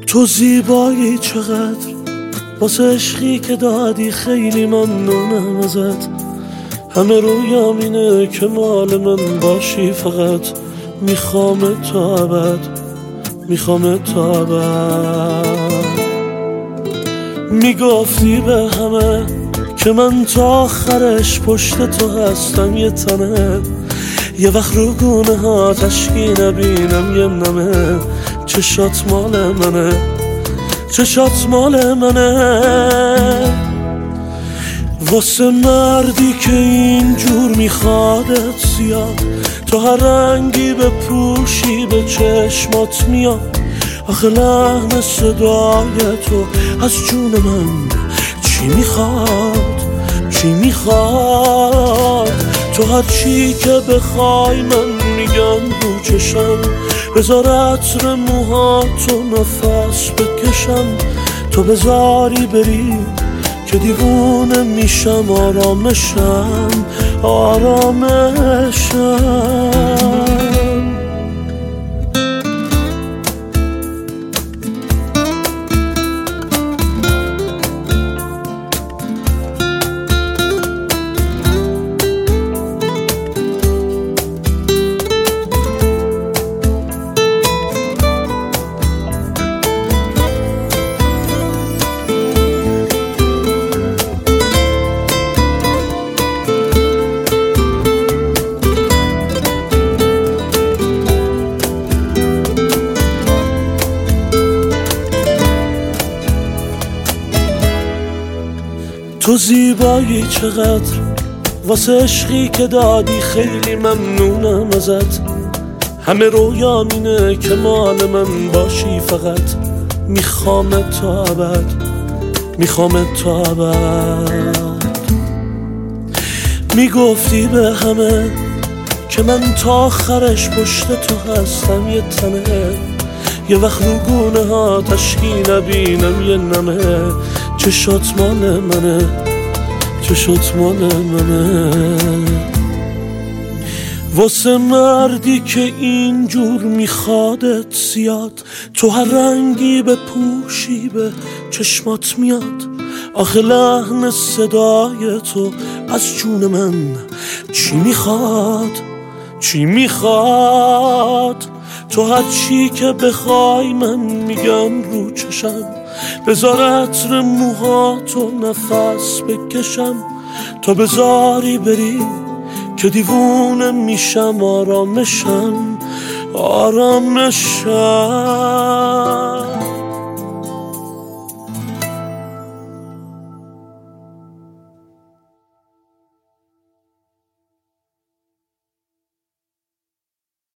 تو زیبایی چقدر، واسه عشقی که دادی خیلی ممنونم ازت. همه رویام اینه که مال من باشی، فقط میخوام تا ابد، میخوام تا ابد. میگفتی به همه که من تا آخرش پشت تو هستم یه تنه، یه وقت رو گونه ها تشکی نبینم یه نمه. چشات مال منه، چشات مال منه. واسه مردی که اینجور میخوادت زیاد، تو هر رنگی بپوشی به چشمات میاد. آخه لحن صدای تو از جون من چی میخواد، چی میخواد؟ تو هر چی که بخوای من میگم رو چشم، بذار عطر موهاتو نفس بکشم. تو بذاری بری که دیوونه میشم، آرامشم، آرامشم. تو زیبایی چقدر، واسه عشقی که دادی خیلی ممنونم ازت. همه رویام اینه که مال من باشی، فقط میخوام تا ابد، میخوام تا ابد. میگفتی به همه که من تا آخرش پشت تو هستم یه تنه، یه وقت رو گونه ها تشکی نبینم یه نمه. چشات مال منه، چشات مال منه. واسه مردی که اینجور میخوادت زیاد، تو هر رنگی بپوشی به چشمات میاد. آخه لحن صدای تو از جون من چی میخواد، چی میخواد؟ تو هر چی که بخوای من میگم رو چشم، بذار عطر موهاتو نفس بکشم. تا بذاری بری که دیوونه میشم، آرامشم، آرامشم.